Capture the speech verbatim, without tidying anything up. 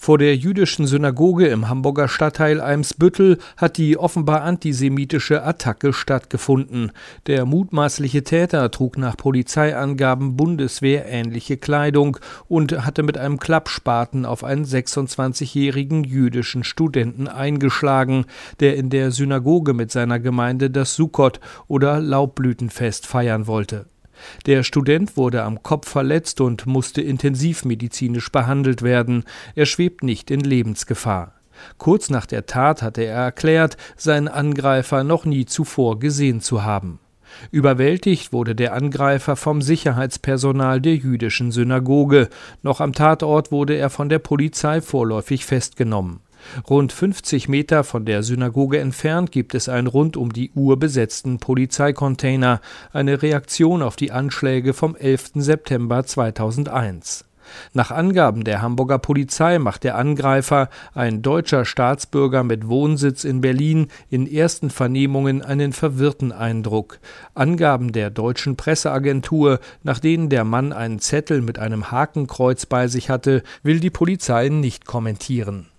Vor der jüdischen Synagoge im Hamburger Stadtteil Eimsbüttel hat die offenbar antisemitische Attacke stattgefunden. Der mutmaßliche Täter trug nach Polizeiangaben bundeswehrähnliche Kleidung und hatte mit einem Klappspaten auf einen sechsundzwanzigjährigen jüdischen Studenten eingeschlagen, der in der Synagoge mit seiner Gemeinde das Sukkot oder Laubblütenfest feiern wollte. Der Student wurde am Kopf verletzt und musste intensivmedizinisch behandelt werden. Er schwebt nicht in Lebensgefahr. Kurz nach der Tat hatte er erklärt, seinen Angreifer noch nie zuvor gesehen zu haben. Überwältigt wurde der Angreifer vom Sicherheitspersonal der jüdischen Synagoge. Noch am Tatort wurde er von der Polizei vorläufig festgenommen. Rund fünfzig Meter von der Synagoge entfernt gibt es einen rund um die Uhr besetzten Polizeicontainer, eine Reaktion auf die Anschläge vom elften September zweitausendeins. Nach Angaben der Hamburger Polizei macht der Angreifer, ein deutscher Staatsbürger mit Wohnsitz in Berlin, in ersten Vernehmungen einen verwirrten Eindruck. Angaben der deutschen Presseagentur, nach denen der Mann einen Zettel mit einem Hakenkreuz bei sich hatte, will die Polizei nicht kommentieren.